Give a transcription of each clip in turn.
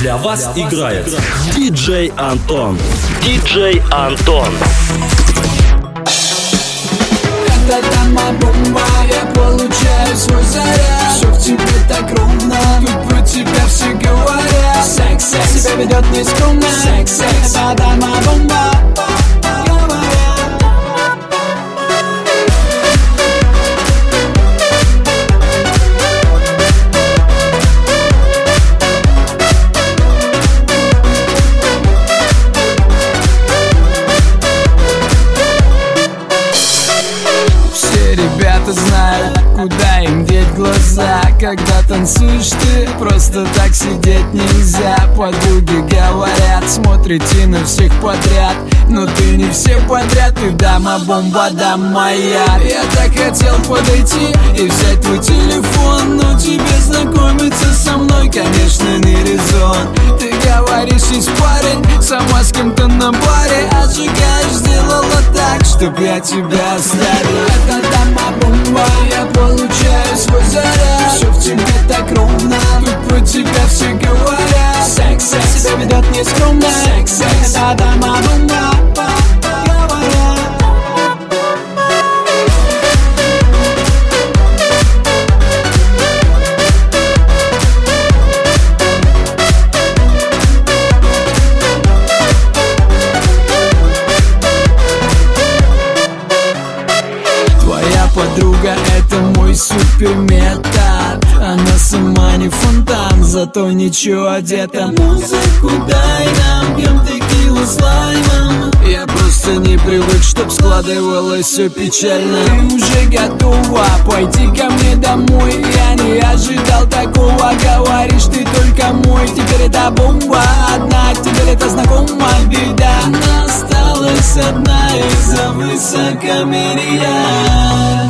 Для вас играет диджей Антон. Диджей Антон. Это дама бомба, я получаю свой заряд. Все в тебе так ровно, тут про тебя все говорят. Секс, секс, себя ведет нескромно. Секс, секс, это дама бомба. Ребята знают, куда им деть глаза. Когда танцуешь ты, просто так сидеть нельзя. Подруги говорят, смотрите на всех подряд. Но ты не всех подряд, ты дама-бомба, дама моя. Я так хотел подойти и взять твой телефон, но тебе знакомиться со мной, конечно, не резон. Ты говоришь, есть парень, сама с кем-то на баре. Отжигаешь, сделала так, чтоб я тебя оставил. Это дама-бомба, я получаю свой заряд. Все в тебе так ровно, тут про тебя все говорят. Секс, секс, себя ведет нескромно. Секс, секс, это дама-бомба. Подруга — это мой суперметод. Она сама не фонтан, зато ничего одета. Музыку дай нам, пьем текилу с лаймом. Я просто не привык, чтоб складывалось все печально. Ты уже готова, пойди ко мне домой. Я не ожидал такого, говоришь, ты только мой. Теперь это бомба одна, теперь это знакома беда. Она осталась одна из-за высокомерия.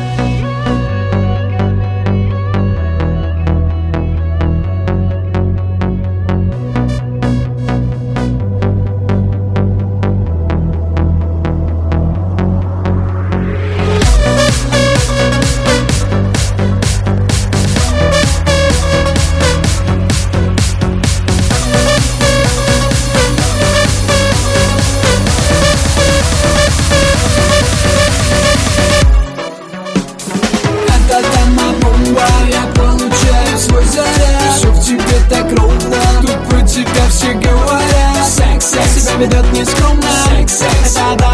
Я получаю свой заряд. Все в тебе так ровно, тут про тебя все говорят. Секс, секс, себя ведет нескромно. Секс, секс, это